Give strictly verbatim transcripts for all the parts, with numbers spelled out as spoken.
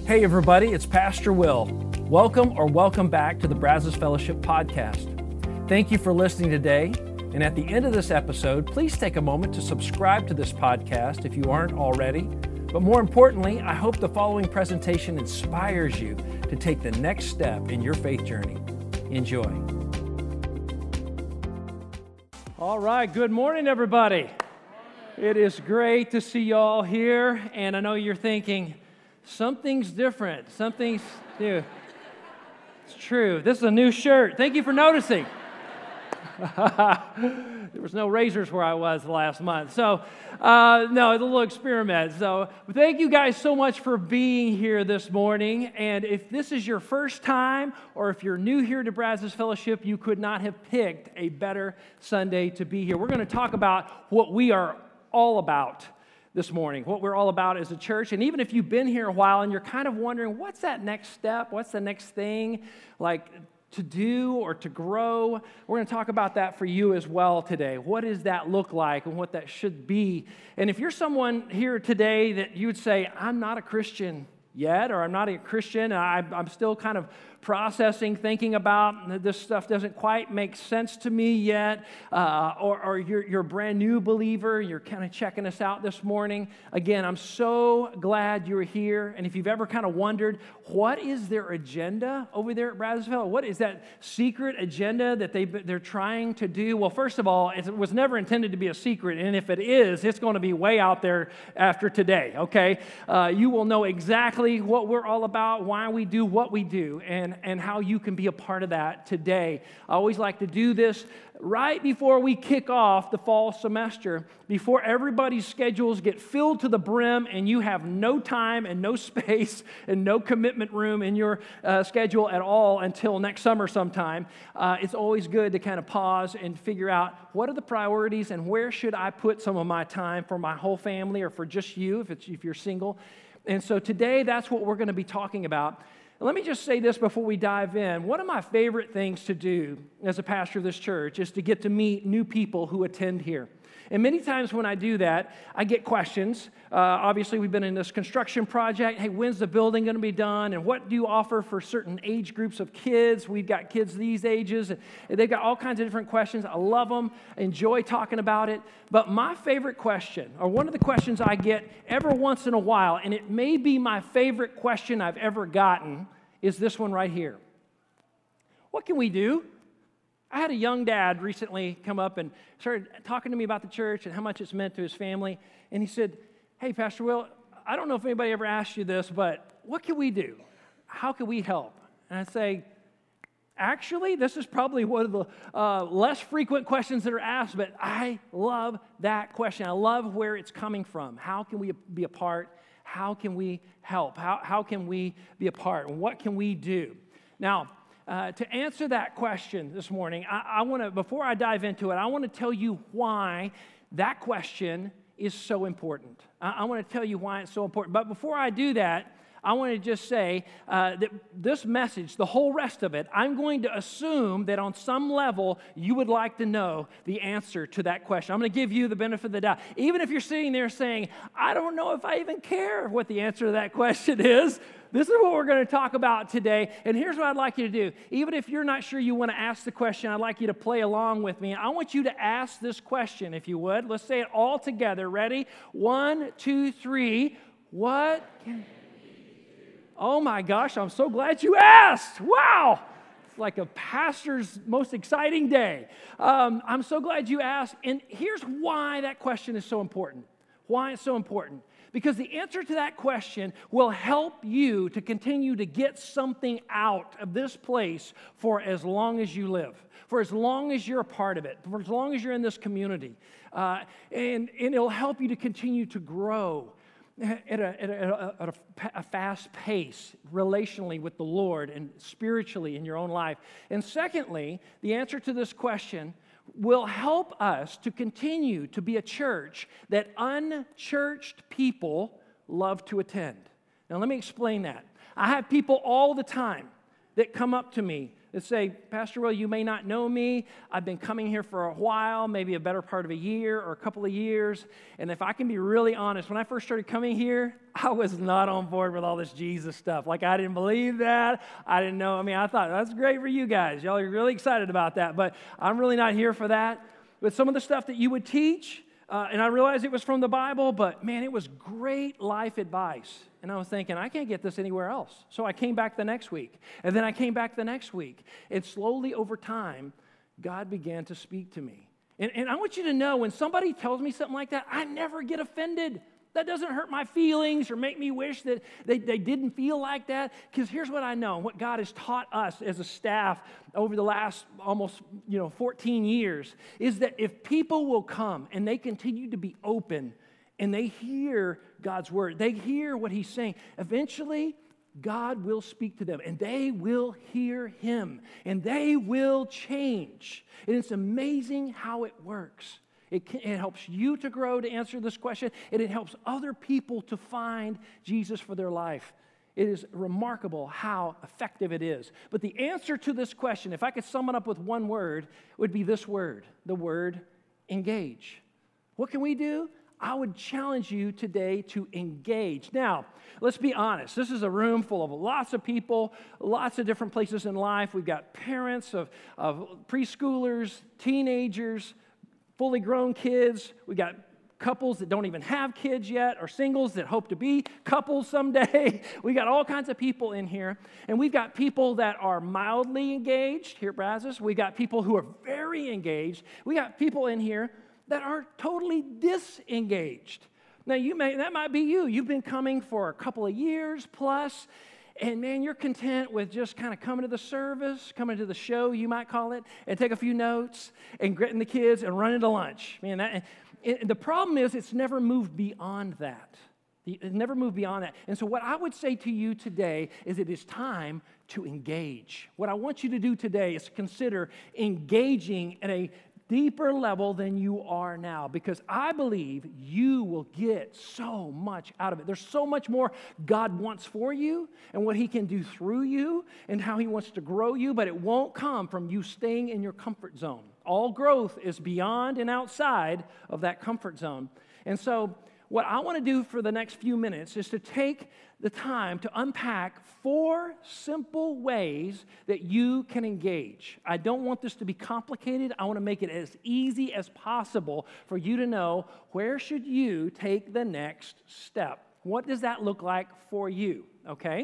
Hey everybody, it's Pastor Will. Welcome or welcome back to the Brazos Fellowship Podcast. Thank you for listening today. And at the end of this episode, please take a moment to subscribe to this podcast if you aren't already. But more importantly, I hope the following presentation inspires you to take the next step in your faith journey. Enjoy. All right, good morning, everybody. It is great to see you all here, and I know you're thinking, something's different, something's new. It's true. This is a new shirt. Thank you for noticing. There was no razors where I was last month. So, uh, no, it's a little experiment. So, thank you guys so much for being here this morning. And if this is your first time, or if you're new here to Brazos Fellowship, you could not have picked a better Sunday to be here. We're going to talk about what we are all about this morning, what we're all about as a church. And even if you've been here a while and you're kind of wondering, what's that next step? What's the next thing like to do or to grow? We're going to talk about that for you as well today. What does that look like and what that should be? And if you're someone here today that you would say, I'm not a Christian yet, or I'm not a Christian, I, I'm still kind of processing, thinking about this stuff doesn't quite make sense to me yet, uh, or, or you're, you're a brand new believer, you're kind of checking us out this morning. Again, I'm so glad you're here, and if you've ever kind of wondered, what is their agenda over there at Brazos Fellowship? What is that secret agenda that they, they're trying to do? Well, first of all, it was never intended to be a secret, and if it is, it's going to be way out there after today, okay? Uh, you will know exactly what we're all about, why we do what we do, and and how you can be a part of that today. I always like to do this right before we kick off the fall semester, before everybody's schedules get filled to the brim and you have no time and no space and no commitment room in your uh, schedule at all until next summer sometime. Uh, it's always good to kind of pause and figure out what are the priorities and where should I put some of my time for my whole family or for just you if, it's, if you're single. And so today, that's what we're going to be talking about. Let me just say this before we dive in. One of my favorite things to do as a pastor of this church is to get to meet new people who attend here. And many times when I do that, I get questions. Uh, obviously, we've been in this construction project. Hey, when's the building going to be done? And what do you offer for certain age groups of kids? We've got kids these ages. And they've got all kinds of different questions. I love them. I enjoy talking about it. But my favorite question, or one of the questions I get every once in a while, and it may be my favorite question I've ever gotten, is this one right here. What can we do? I had a young dad recently come up and started talking to me about the church and how much it's meant to his family. And he said, hey, Pastor Will, I don't know if anybody ever asked you this, but what can we do? How can we help? And I say, actually, this is probably one of the uh, less frequent questions that are asked, but I love that question. I love where it's coming from. How can we be a part? How can we help? How, how can we be a part? And what can we do? Now, Uh, to answer that question this morning, I, I want to, before I dive into it, I want to tell you why that question is so important. I, I want to tell you why it's so important. But before I do that, I want to just say uh, that this message, the whole rest of it, I'm going to assume that on some level you would like to know the answer to that question. I'm going to give you the benefit of the doubt. Even if you're sitting there saying, I don't know if I even care what the answer to that question is, this is what we're going to talk about today. And here's what I'd like you to do. Even if you're not sure you want to ask the question, I'd like you to play along with me. I want you to ask this question, if you would. Let's say it all together. Ready? One, two, three. What can... Oh my gosh, I'm so glad you asked. Wow. It's like a pastor's most exciting day. Um, I'm so glad you asked. And here's why that question is so important. Why it's so important. Because the answer to that question will help you to continue to get something out of this place for as long as you live, for as long as you're a part of it, for as long as you're in this community. Uh, and, and it'll help you to continue to grow at, a, at, a, at a, a fast pace relationally with the Lord and spiritually in your own life. And secondly, the answer to this question will help us to continue to be a church that unchurched people love to attend. Now, let me explain that. I have people all the time that come up to me that say, Pastor Will, you may not know me. I've been coming here for a while, maybe a better part of a year or a couple of years. And if I can be really honest, when I first started coming here, I was not on board with all this Jesus stuff. Like, I didn't believe that. I didn't know. I mean, I thought, that's great for you guys. Y'all are really excited about that. But I'm really not here for that. But some of the stuff that you would teach, uh, and I realized it was from the Bible, but man, it was great life advice. And I was thinking, I can't get this anywhere else. So I came back the next week. And then I came back the next week. And slowly over time, God began to speak to me. And, and I want you to know, when somebody tells me something like that, I never get offended. That doesn't hurt my feelings or make me wish that they, they didn't feel like that. Because here's what I know, what God has taught us as a staff over the last almost, you know, fourteen years, is that if people will come and they continue to be open and they hear God's word, they hear what he's saying, eventually God will speak to them and they will hear him and they will change. And it's amazing how it works. It, can, it helps you to grow to answer this question, and it helps other people to find Jesus for their life. It is remarkable how effective it is. But the answer to this question, if I could sum it up with one word, would be this word, the word engage. What can we do? I would challenge you today to engage. Now, let's be honest. This is a room full of lots of people, lots of different places in life. We've got parents of, of preschoolers, teenagers, fully grown kids. We got couples that don't even have kids yet, or singles that hope to be couples someday. We got all kinds of people in here. And we've got people that are mildly engaged here at Brazos. We got people who are very engaged. We got people in here that are totally disengaged. Now, you may that might be you. You've been coming for a couple of years plus, and man, you're content with just kind of coming to the service, coming to the show, you might call it, and take a few notes and gritting the kids and running to lunch. Man, that, it, the problem is it's never moved beyond that. It never moved beyond that. And so what I would say to you today is it is time to engage. What I want you to do today is consider engaging at a deeper level than you are now, because I believe you will get so much out of it. There's so much more God wants for you and what he can do through you and how he wants to grow you, but it won't come from you staying in your comfort zone. All growth is beyond and outside of that comfort zone. And so what I want to do for the next few minutes is to take the time to unpack four simple ways that you can engage. I don't want this to be complicated. I want to make it as easy as possible for you to know, where should you take the next step? What does that look like for you, okay?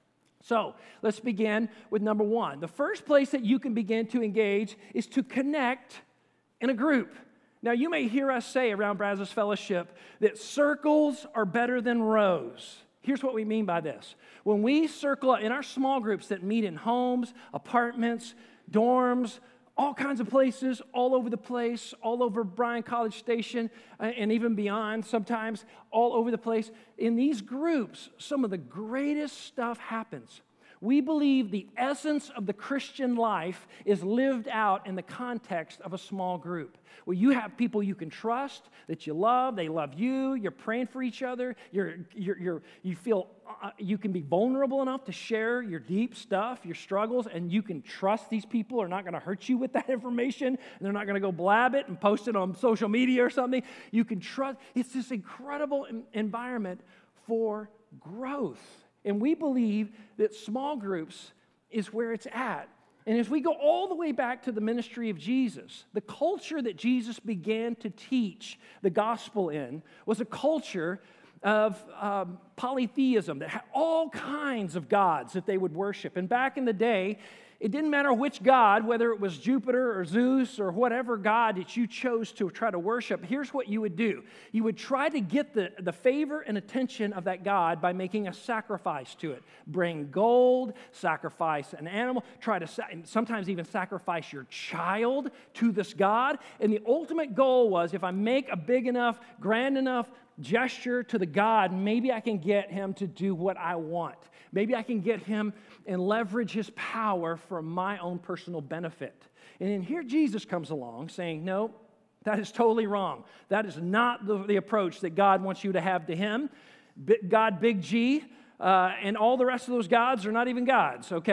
So let's begin with number one. The first place that you can begin to engage is to connect in a group. Now, you may hear us say around Brazos Fellowship that circles are better than rows. Here's what we mean by this. When we circle in our small groups that meet in homes, apartments, dorms, all kinds of places, all over the place, all over Bryan College Station, and even beyond sometimes, all over the place, in these groups, some of the greatest stuff happens. We believe the essence of the Christian life is lived out in the context of a small group, where you have people you can trust, that you love, they love you, you're praying for each other, you're, you're, you're, you feel uh, you can be vulnerable enough to share your deep stuff, your struggles, and you can trust these people are not going to hurt you with that information, and they're not going to go blab it and post it on social media or something. You can trust. It's this incredible environment for growth. And we believe that small groups is where it's at. And as we go all the way back to the ministry of Jesus, the culture that Jesus began to teach the gospel in was a culture of um, polytheism that had all kinds of gods that they would worship. And back in the day, it didn't matter which god, whether it was Jupiter or Zeus or whatever god that you chose to try to worship, here's what you would do. You would try to get the, the favor and attention of that god by making a sacrifice to it. Bring gold, sacrifice an animal, try to sometimes even sacrifice your child to this god. And the ultimate goal was, if I make a big enough, grand enough gesture to the god, maybe I can get him to do what I want. Maybe I can get him and leverage his power for my own personal benefit. And then here Jesus comes along saying, no, that is totally wrong. That is not the, the approach that God wants you to have to him. God, big G, uh, and all the rest of those gods are not even gods, okay?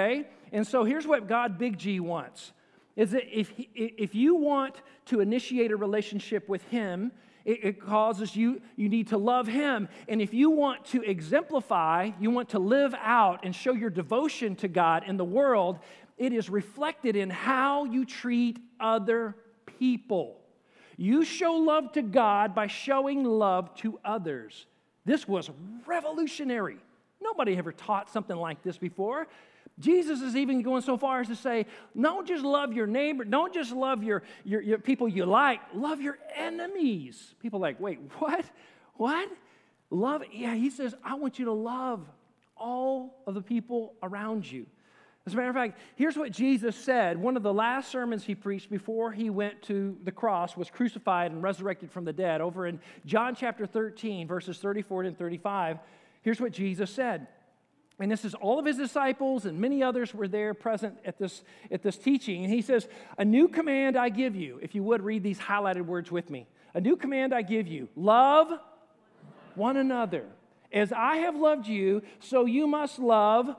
And so here's what God Big G wants, is that if, he, if you want to initiate a relationship with Him, it, it causes you, you need to love Him. And if you want to exemplify, you want to live out and show your devotion to God in the world, it is reflected in how you treat other people. You show love to God by showing love to others. This was revolutionary. Nobody ever taught something like this before. Jesus is even going so far as to say, don't just love your neighbor, don't just love your, your, your people you like, love your enemies. People are like, wait, what? What? Love? Yeah, he says, I want you to love all of the people around you. As a matter of fact, here's what Jesus said. One of the last sermons he preached before he went to the cross, was crucified and resurrected from the dead. Over in John chapter thirteen, verses thirty-four and thirty-five, here's what Jesus said. And this is all of his disciples and many others were there present at this, at this teaching. And he says, a new command I give you. If you would read these highlighted words with me. A new command I give you. Love one another. As I have loved you, so you must love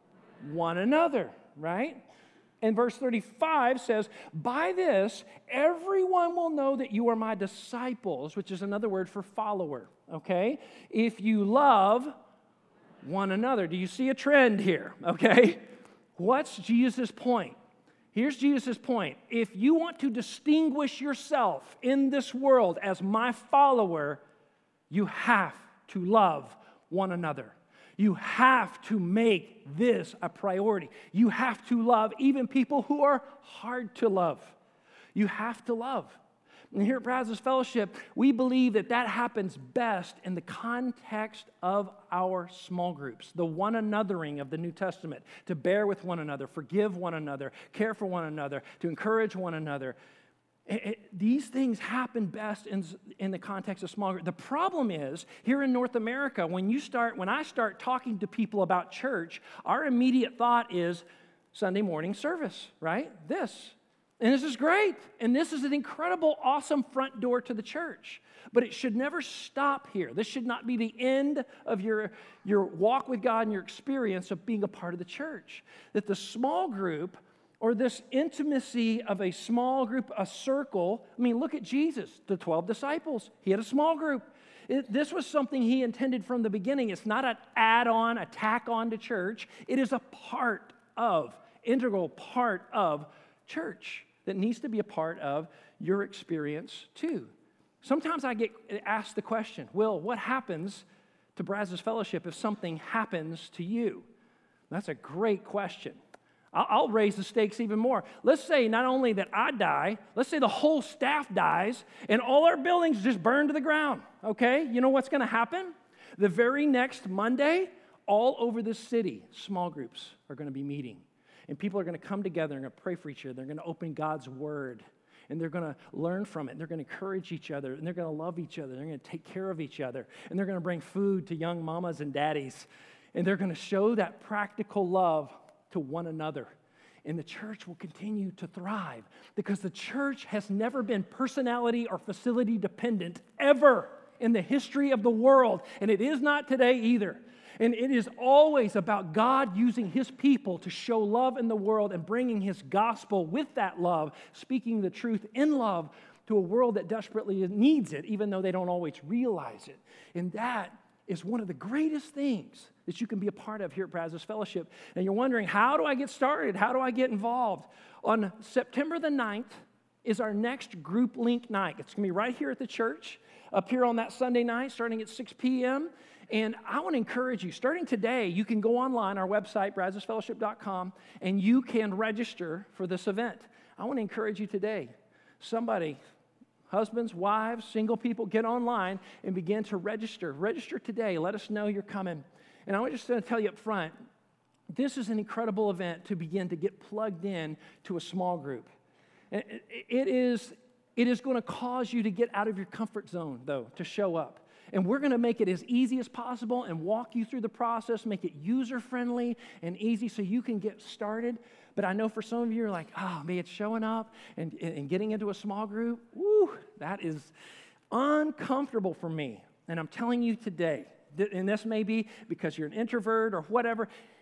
one another, right? And verse thirty-five says, by this, everyone will know that you are my disciples, which is another word for follower, okay? If you love one another. Do you see a trend here, okay? What's Jesus' point? Here's Jesus' point. If you want to distinguish yourself in this world as my follower, you have to love one another. You have to make this a priority. You have to love even people who are hard to love. You have to love. And here at Brazos Fellowship, we believe that that happens best in the context of our small groups, the one anothering of the New Testament, to bear with one another, forgive one another, care for one another, to encourage one another. It, it, these things happen best in, in the context of small groups. The problem is, here in North America, when you start, when I start talking to people about church, our immediate thought is Sunday morning service, right? This. And this is great. And this is an incredible, awesome front door to the church. But it should never stop here. This should not be the end of your, your walk with God and your experience of being a part of the church. That the small group, or this intimacy of a small group, a circle. I mean, look at Jesus, the twelve disciples. He had a small group. It, this was something he intended from the beginning. It's not an add-on, a tack-on to church. It is a part of, integral part of church that needs to be a part of your experience too. Sometimes I get asked the question, Will, what happens to Brazos Fellowship if something happens to you? That's a great question. I'll, I'll raise the stakes even more. Let's say not only that I die, let's say the whole staff dies and all our buildings just burn to the ground, okay? You know what's going to happen? The very next Monday, all over the city, small groups are going to be meeting. And people are going to come together and going to pray for each other. They're going to open God's Word. And they're going to learn from it. And they're going to encourage each other. And they're going to love each other. They're going to take care of each other. And they're going to bring food to young mamas and daddies. And they're going to show that practical love to one another. And the church will continue to thrive. Because the church has never been personality or facility dependent ever in the history of the world. And it is not today either. And it is always about God using His people to show love in the world and bringing His gospel with that love, speaking the truth in love to a world that desperately needs it, even though they don't always realize it. And that is one of the greatest things that you can be a part of here at Brazos Fellowship. And you're wondering, how do I get started? How do I get involved? On September the ninth is our next group link night. It's going to be right here at the church, up here on that Sunday night, starting at six p.m., and I want to encourage you, starting today, you can go online, our website, brazos fellowship dot com, and you can register for this event. I want to encourage you today. Somebody, husbands, wives, single people, get online and begin to register. Register today. Let us know you're coming. And I just want to tell you up front, this is an incredible event to begin to get plugged in to a small group. It is, it is going to cause you to get out of your comfort zone, though, to show up. And we're going to make it as easy as possible and walk you through the process, make it user-friendly and easy so you can get started. But I know for some of you, you're like, oh, man, it's showing up and, and getting into a small group. Woo, that is uncomfortable for me. And I'm telling you today, and this may be because you're an introvert or whatever,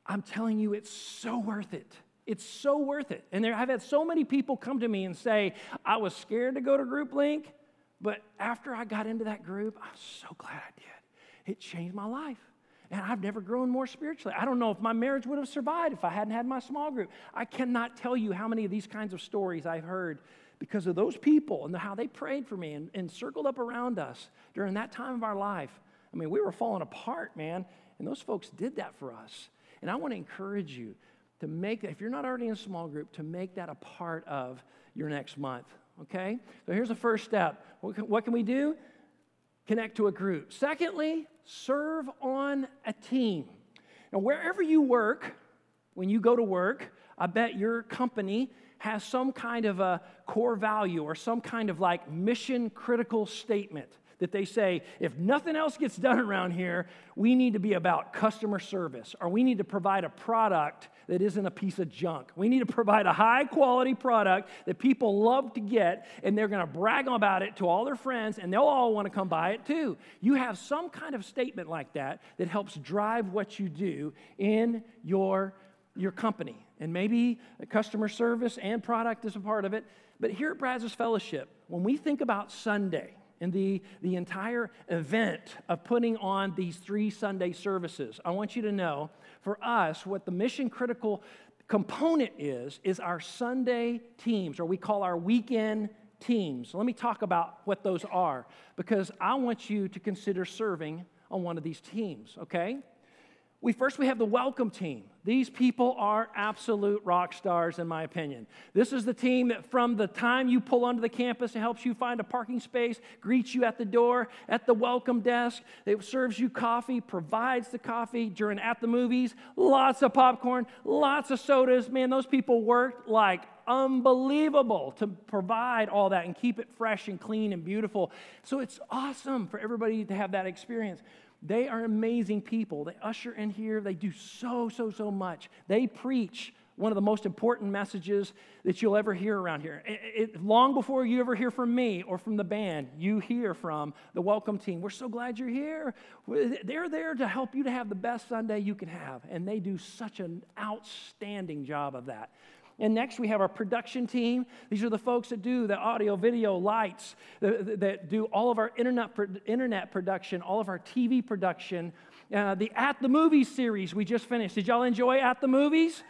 I'm telling you, it's so worth it. It's so worth it. And there, I've had so many people come to me and say, I was scared to go to Group Link, but after I got into that group, I'm so glad I did. It changed my life. And I've never grown more spiritually. I don't know if my marriage would have survived if I hadn't had my small group. I cannot tell you how many of these kinds of stories I've heard because of those people and how they prayed for me and, and circled up around us during that time of our life. I mean, we were falling apart, man, and those folks did that for us. And I want to encourage you to make, if you're not already in a small group, to make that a part of your next month, okay? So here's the first step. What can, what can we do? Connect to a group. Secondly, serve on a team. Now, wherever you work, when you go to work, I bet your company has some kind of a core value or some kind of like mission critical statement that they say, if nothing else gets done around here, we need to be about customer service, or we need to provide a product that isn't a piece of junk. We need to provide a high-quality product that people love to get, and they're going to brag about it to all their friends, and they'll all want to come buy it too. You have some kind of statement like that that helps drive what you do in your, your company. And maybe customer service and product is a part of it. But here at Brazos Fellowship, when we think about Sunday, and the, the entire event of putting on these three Sunday services, I want you to know, for us, what the mission-critical component is, is our Sunday teams, or we call our weekend teams. So let me talk about what those are, because I want you to consider serving on one of these teams, okay? We first, we have the welcome team. These people are absolute rock stars, in my opinion. This is the team that from the time you pull onto the campus, it helps you find a parking space, greets you at the door, at the welcome desk. It serves you coffee, provides the coffee during at the movies, lots of popcorn, lots of sodas. Man, those people worked like unbelievable to provide all that and keep it fresh and clean and beautiful. So it's awesome for everybody to have that experience. They are amazing people. They usher in here. They do so, so, so much. They preach one of the most important messages that you'll ever hear around here. It, it, long before you ever hear from me or from the band, you hear from the welcome team. We're so glad you're here. They're there to help you to have the best Sunday you can have, and they do such an outstanding job of that. And next, we have our production team. These are the folks that do the audio, video, lights, that, that do all of our internet, internet production, all of our T V production, uh, the At the Movies series we just finished. Did y'all enjoy At the Movies?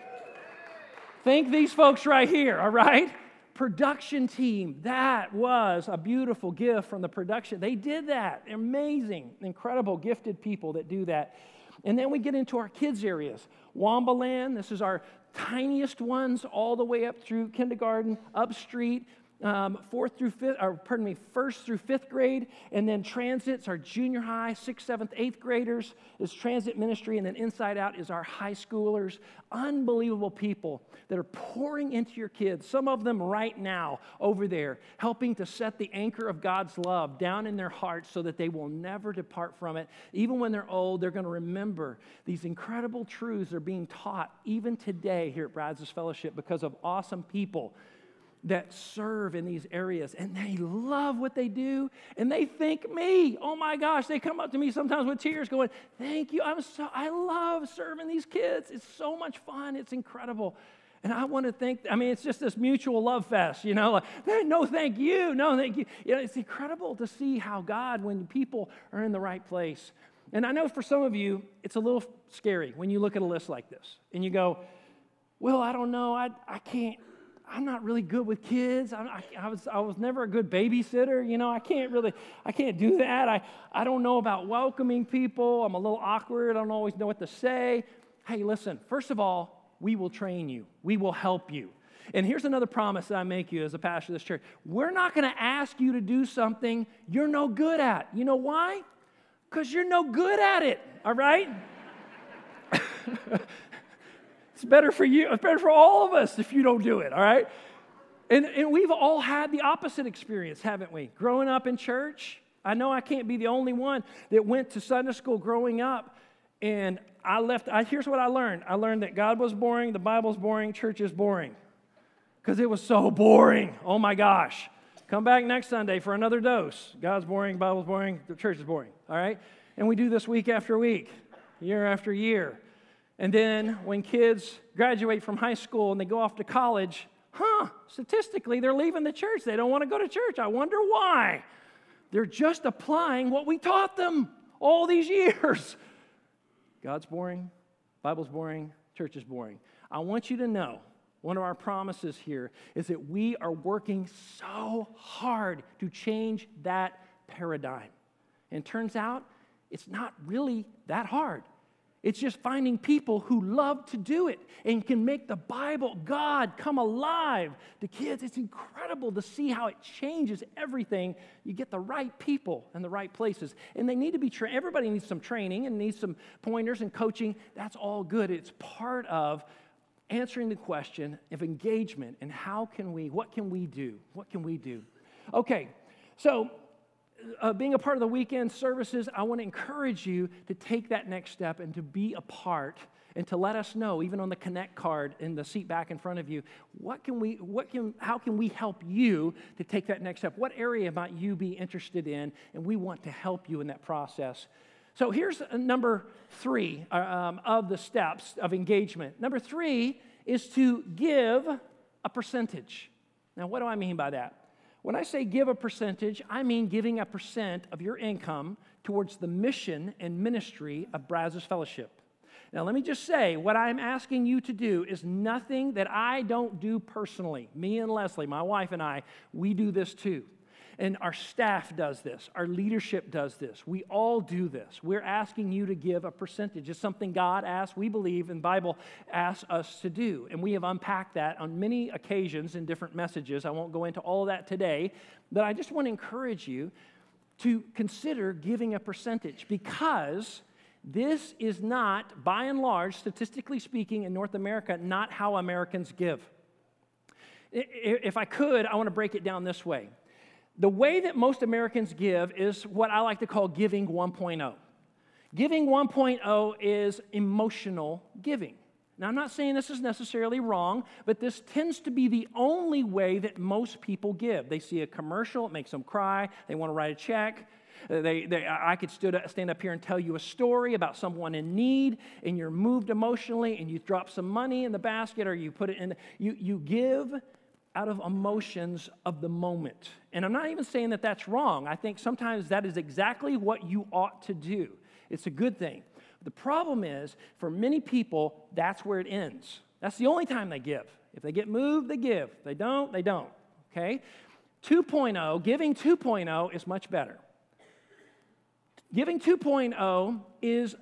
Thank these folks right here, all right? Production team, that was a beautiful gift from the production. They did that. Amazing, incredible, gifted people that do that. And then we get into our kids areas. Wambaland, this is our tiniest ones all the way up through kindergarten, up street, um, fourth through fifth, or pardon me, first through fifth grade, and then transits, our junior high, sixth, seventh, eighth graders is transit ministry, and then inside out is our high schoolers. Unbelievable people that are pouring into your kids, some of them right now over there, helping to set the anchor of God's love down in their hearts so that they will never depart from it. Even when they're old, they're going to remember these incredible truths that are being taught even today here at Brazos Fellowship because of awesome people that serve in these areas, and they love what they do, and they thank me. Oh my gosh, they come up to me sometimes with tears going, thank you, I'm so, I love serving these kids. It's so much fun, it's incredible. And I want to thank, I mean, it's just this mutual love fest, you know, like, no thank you, no thank you. You know, it's incredible to see how God, when people are in the right place. And I know for some of you, it's a little scary when you look at a list like this, and you go, well, I don't know, I, I can't, I'm not really good with kids. I, I, I was I was never a good babysitter. You know, I can't really, I can't do that. I, I don't know about welcoming people. I'm a little awkward. I don't always know what to say. Hey, listen, first of all, we will train you. We will help you. And here's another promise that I make you as a pastor of this church. We're not going to ask you to do something you're no good at. You know why? Because you're no good at it, all right? It's better for you, it's better for all of us if you don't do it, all right? And, and we've all had the opposite experience, haven't we? Growing up in church, I know I can't be the only one that went to Sunday school growing up, and I left, I, here's what I learned. I learned that God was boring, the Bible's boring, church is boring. Because it was so boring. Oh my gosh. Come back next Sunday for another dose. God's boring, Bible's boring, the church is boring, all right? And we do this week after week, year after year. And then when kids graduate from high school and they go off to college, huh, statistically, they're leaving the church. They don't want to go to church. I wonder why. They're just applying what we taught them all these years. God's boring, Bible's boring, church is boring. I want you to know, one of our promises here is that we are working so hard to change that paradigm. And it turns out it's not really that hard. It's just finding people who love to do it and can make the Bible, God, come alive to kids. It's incredible to see how it changes everything. You get the right people in the right places. And they need to be trained. Everybody needs some training and needs some pointers and coaching. That's all good. It's part of answering the question of engagement and how can we, what can we do? What can we do? Okay, so Uh, being a part of the weekend services, I want to encourage you to take that next step and to be a part and to let us know, even on the Connect card in the seat back in front of you, what can we, what can, how can we help you to take that next step? What area might you be interested in? And we want to help you in that process. So here's uh, number three uh, um, of the steps of engagement. Number three is to give a percentage. Now, what do I mean by that? When I say give a percentage, I mean giving a percent of your income towards the mission and ministry of Brazos Fellowship. Now, let me just say, what I'm asking you to do is nothing that I don't do personally. Me and Leslie, my wife and I, we do this too. And our staff does this. Our leadership does this. We all do this. We're asking you to give a percentage. It's something God asks, we believe, and the Bible asks us to do. And we have unpacked that on many occasions in different messages. I won't go into all of that today, but I just want to encourage you to consider giving a percentage because this is not, by and large, statistically speaking, in North America, not how Americans give. If I could, I want to break it down this way. The way that most Americans give is what I like to call giving one point oh. Giving one point oh is emotional giving. Now, I'm not saying this is necessarily wrong, but this tends to be the only way that most people give. They see a commercial, it makes them cry, they want to write a check. They, they, I could stood, stand up here and tell you a story about someone in need, and you're moved emotionally, and you drop some money in the basket, or you put it in, you, you give out of emotions of the moment. And I'm not even saying that that's wrong. I think sometimes that is exactly what you ought to do. It's a good thing. The problem is, for many people, that's where it ends. That's the only time they give. If they get moved, they give. If they don't, they don't. Okay? two point oh, giving two point oh is much better. Giving two point oh is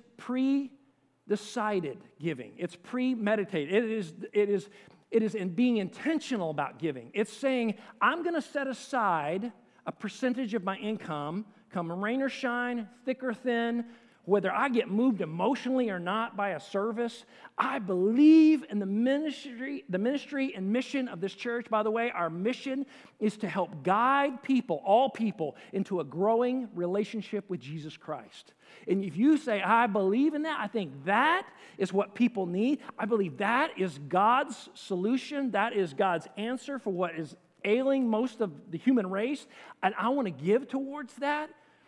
pre-decided giving. It's premeditated. It is, it is It is in being intentional about giving. It's saying, I'm going to set aside a percentage of my income, come rain or shine, thick or thin, whether I get moved emotionally or not by a service. I believe in the ministry, the ministry and mission of this church. By the way, our mission is to help guide people, all people, into a growing relationship with Jesus Christ. And if you say, I believe in that, I think that is what people need. I believe that is God's solution. That is God's answer for what is ailing most of the human race. And I want to give towards that.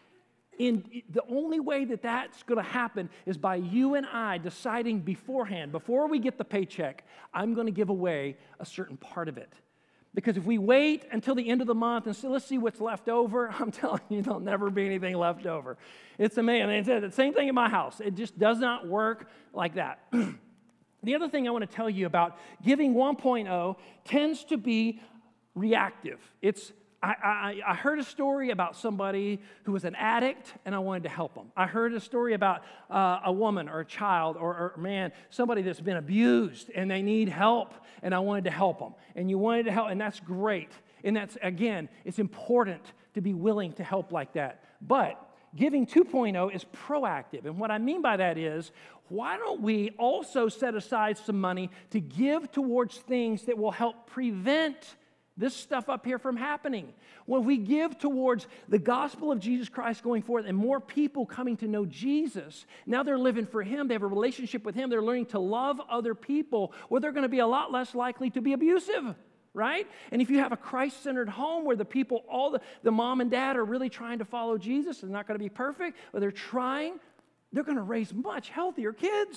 And the only way that that's going to happen is by you and I deciding beforehand, before we get the paycheck, I'm going to give away a certain part of it. Because if we wait until the end of the month and say, let's see what's left over, I'm telling you, there'll never be anything left over. It's amazing. It's the same thing in my house. It just does not work like that. The other thing I want to tell you about giving one point oh tends to be reactive. It's I, I, I heard a story about somebody who was an addict, and I wanted to help them. I heard a story about uh, a woman or a child or, or man, somebody that's been abused, and they need help, and I wanted to help them. And you wanted to help, and that's great. And that's, again, it's important to be willing to help like that. But giving two point oh is proactive. And what I mean by that is, why don't we also set aside some money to give towards things that will help prevent this stuff up here from happening? When we give towards the gospel of Jesus Christ going forth and more people coming to know Jesus, now they're living for Him, they have a relationship with Him, they're learning to love other people, well, they're going to be a lot less likely to be abusive, right? And if you have a Christ-centered home where the people, all the, the mom and dad are really trying to follow Jesus, they're not going to be perfect, but they're trying, they're going to raise much healthier kids.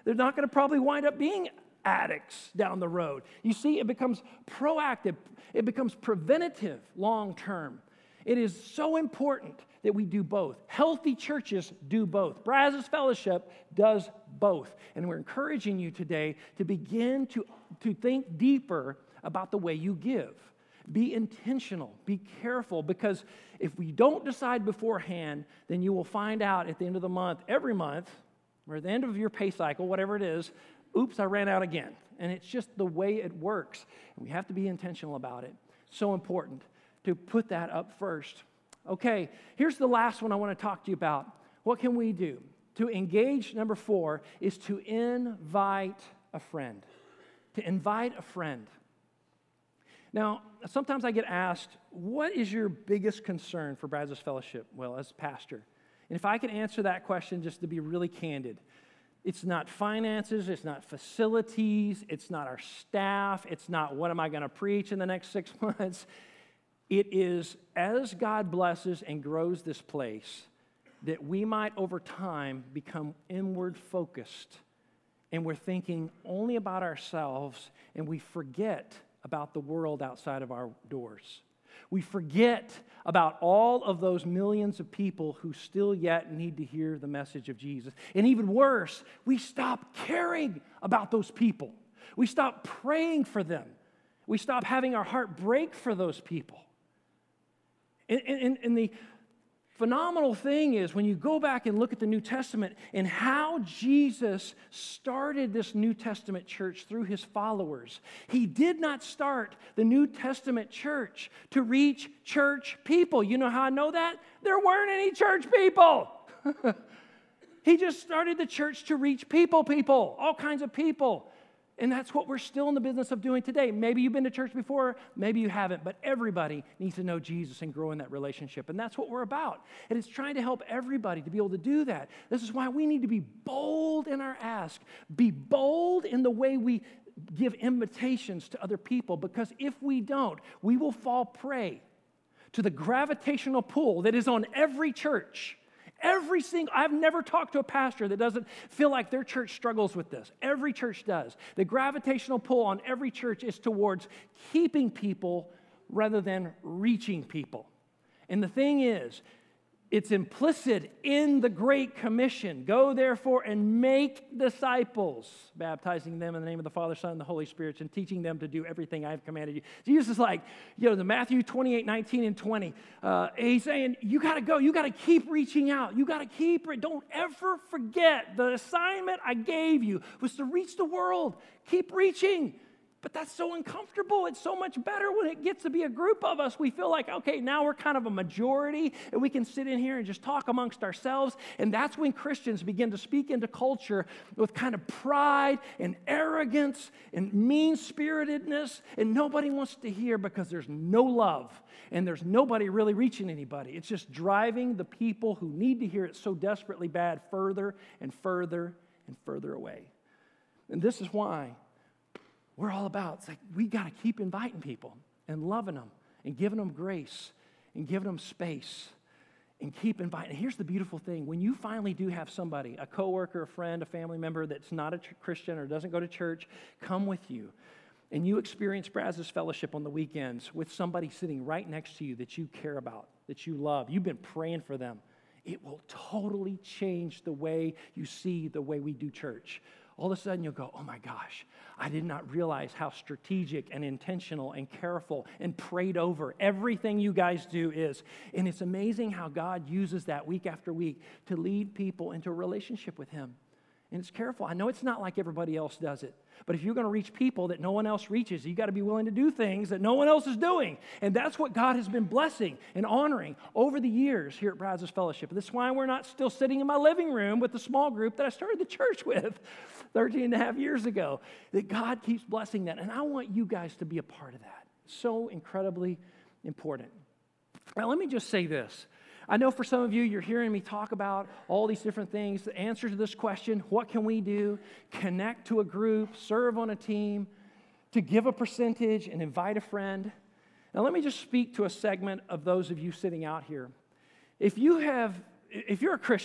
They're not going to probably wind up being addicts down the road. You see, it becomes proactive. It becomes preventative long term. It is so important that we do both. Healthy churches do both. Brazos Fellowship does both. And we're encouraging you today to begin to, to think deeper about the way you give. Be intentional. Be careful, because if we don't decide beforehand, then you will find out at the end of the month, every month, or at the end of your pay cycle, whatever it is, oops, I ran out again. And it's just the way it works. And we have to be intentional about it. So important to put that up first. Okay, here's the last one I want to talk to you about. What can we do? To engage, number four, is to invite a friend. To invite a friend. Now, sometimes I get asked, what is your biggest concern for Brazos Fellowship? Well, as pastor. And if I can answer that question just to be really candid, it's not finances, it's not facilities, it's not our staff, it's not what am I going to preach in the next six months. It is as God blesses and grows this place that we might over time become inward focused, and we're thinking only about ourselves, and we forget about the world outside of our doors. We forget about all of those millions of people who still yet need to hear the message of Jesus. And even worse, we stop caring about those people. We stop praying for them. We stop having our heart break for those people. And, and, and the phenomenal thing is when you go back and look at the New Testament and how Jesus started this New Testament church through his followers, he did not start the New Testament church to reach church people. You know how I know that? There weren't any church people. He just started the church to reach people, people, all kinds of people. And that's what we're still in the business of doing today. Maybe you've been to church before, maybe you haven't, but everybody needs to know Jesus and grow in that relationship. And that's what we're about. And it's trying to help everybody to be able to do that. This is why we need to be bold in our ask. Be bold in the way we give invitations to other people, because if we don't, we will fall prey to the gravitational pull that is on every church. Every single, I've never talked to a pastor that doesn't feel like their church struggles with this. Every church does. The gravitational pull on every church is towards keeping people rather than reaching people. And the thing is, it's implicit in the Great Commission. Go, therefore, and make disciples, baptizing them in the name of the Father, Son, and the Holy Spirit, and teaching them to do everything I have commanded you. Jesus is like, you know, the Matthew twenty-eight, nineteen, and twenty. Uh, he's saying, you got to go. You got to keep reaching out. You got to keep, don't ever forget the assignment I gave you was to reach the world. Keep reaching. But that's so uncomfortable. It's so much better when it gets to be a group of us. We feel like, okay, now we're kind of a majority, and we can sit in here and just talk amongst ourselves. And that's when Christians begin to speak into culture with kind of pride and arrogance and mean-spiritedness, and nobody wants to hear because there's no love, and there's nobody really reaching anybody. It's just driving the people who need to hear it so desperately bad further and further and further away. And this is why we're all about, it's like we got to keep inviting people and loving them and giving them grace and giving them space and keep inviting. And here's the beautiful thing. When you finally do have somebody, a coworker, a friend, a family member that's not a Christian or doesn't go to church, come with you, and you experience Brazos Fellowship on the weekends with somebody sitting right next to you that you care about, that you love, you've been praying for them, it will totally change the way you see the way we do church. All of a sudden you'll go, oh my gosh, I did not realize how strategic and intentional and careful and prayed over everything you guys do is. And it's amazing how God uses that week after week to lead people into a relationship with him. And it's careful. I know it's not like everybody else does it. But if you're going to reach people that no one else reaches, you got to be willing to do things that no one else is doing. And that's what God has been blessing and honoring over the years here at Brazos Fellowship. And this is why we're not still sitting in my living room with the small group that I started the church with thirteen and a half years ago. That God keeps blessing that. And I want you guys to be a part of that. So incredibly important. Now, let me just say this. I know for some of you, you're hearing me talk about all these different things. The answer to this question, what can we do? Connect to a group, serve on a team, to give a percentage and invite a friend. Now let me just speak to a segment of those of you sitting out here. If you have, if you're a Christian,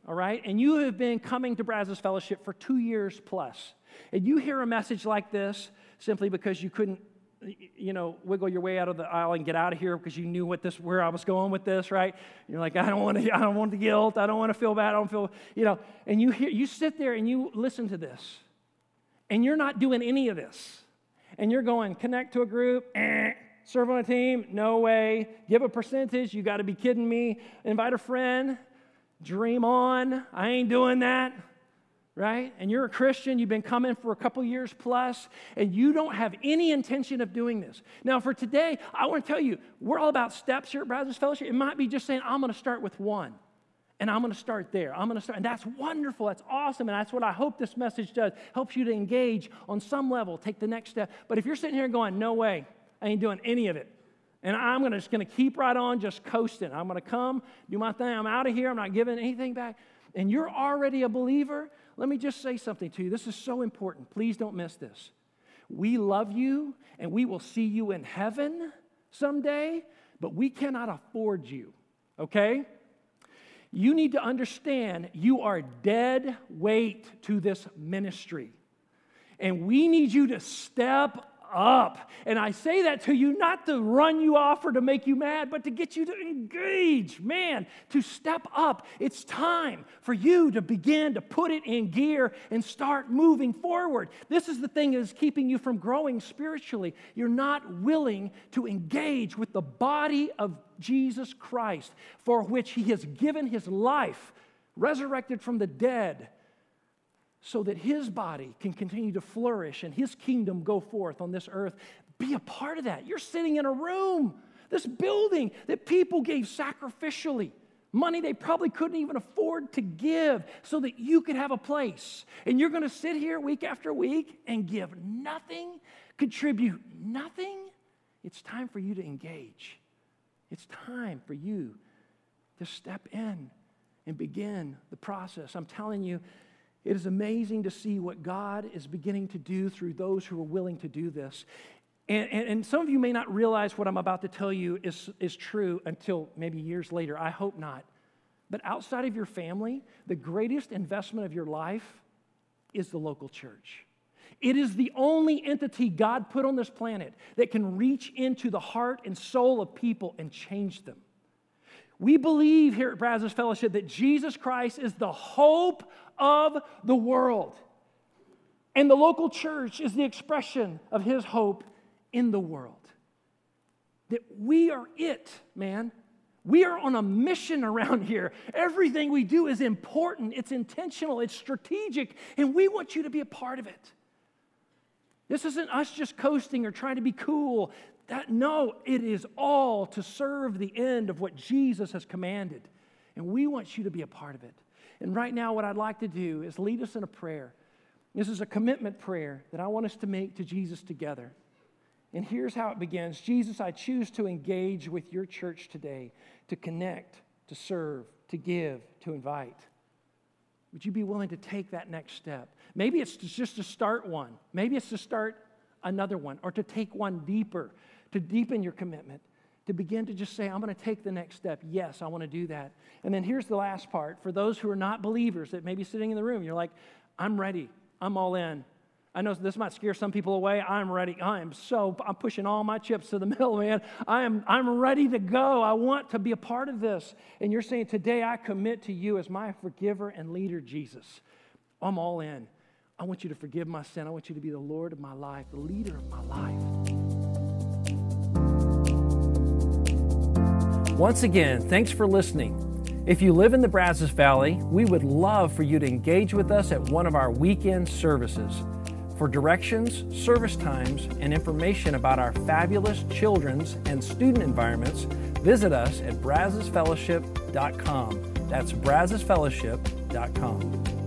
all right, and you have been coming to Brazos Fellowship for two years plus, and you hear a message like this simply because you couldn't, you know, wiggle your way out of the aisle and get out of here because you knew what this, where I was going with this, right? You're like, I don't want to, I don't want the guilt, I don't want to feel bad, I don't feel, you know, and you hear, you sit there and you listen to this, and you're not doing any of this, and you're going, connect to a group, eh. Serve on a team, no way. Give a percentage, you got to be kidding me. Invite a friend. Dream on, I ain't doing that, right? And you're a Christian, you've been coming for a couple years plus, and you don't have any intention of doing this. Now, for today, I want to tell you, we're all about steps here at Brazos Fellowship. It might be just saying, I'm going to start with one, and I'm going to start there. I'm going to start, and that's wonderful, that's awesome, and that's what I hope this message does, helps you to engage on some level, take the next step. But if you're sitting here going, no way, I ain't doing any of it, and I'm gonna, just going to keep right on just coasting. I'm going to come, do my thing. I'm out of here. I'm not giving anything back. And you're already a believer. Let me just say something to you. This is so important. Please don't miss this. We love you, and we will see you in heaven someday, but we cannot afford you, okay? You need to understand you are dead weight to this ministry, and we need you to step up. And I say that to you not to run you off or to make you mad, but to get you to engage, man, to step up. It's time for you to begin to put it in gear and start moving forward. This is the thing that is keeping you from growing spiritually. You're not willing to engage with the body of Jesus Christ, for which he has given his life, resurrected from the dead, so that his body can continue to flourish and his kingdom go forth on this earth. Be a part of that. You're sitting in a room, this building that people gave sacrificially, money they probably couldn't even afford to give so that you could have a place. And you're going to sit here week after week and give nothing, contribute nothing. It's time for you to engage. It's time for you to step in and begin the process. I'm telling you, it is amazing to see what God is beginning to do through those who are willing to do this. And, and, and some of you may not realize what I'm about to tell you is, is true until maybe years later. I hope not. But outside of your family, the greatest investment of your life is the local church. It is the only entity God put on this planet that can reach into the heart and soul of people and change them. We believe here at Brazos Fellowship that Jesus Christ is the hope of the world. And the local church is the expression of his hope in the world. That we are it, man. We are on a mission around here. Everything we do is important, it's intentional, it's strategic, and we want you to be a part of it. This isn't us just coasting or trying to be cool. That, no, it is all to serve the end of what Jesus has commanded. And we want you to be a part of it. And right now, what I'd like to do is lead us in a prayer. This is a commitment prayer that I want us to make to Jesus together. And here's how it begins. Jesus, I choose to engage with your church today, to connect, to serve, to give, to invite. Would you be willing to take that next step? Maybe it's just to start one. Maybe it's to start another one, or to take one deeper, to deepen your commitment, to begin to just say, I'm going to take the next step. Yes, I want to do that. And then here's the last part. For those who are not believers that may be sitting in the room, you're like, I'm ready. I'm all in. I know this might scare some people away. I'm ready. I am so, I'm pushing all my chips to the middle, man. I am, I'm ready to go. I want to be a part of this. And you're saying, today I commit to you as my forgiver and leader, Jesus. I'm all in. I want you to forgive my sin. I want you to be the Lord of my life, the leader of my life. Once again, thanks for listening. If you live in the Brazos Valley, we would love for you to engage with us at one of our weekend services. For directions, service times, and information about our fabulous children's and student environments, visit us at brazos fellowship dot com. That's brazos fellowship dot com.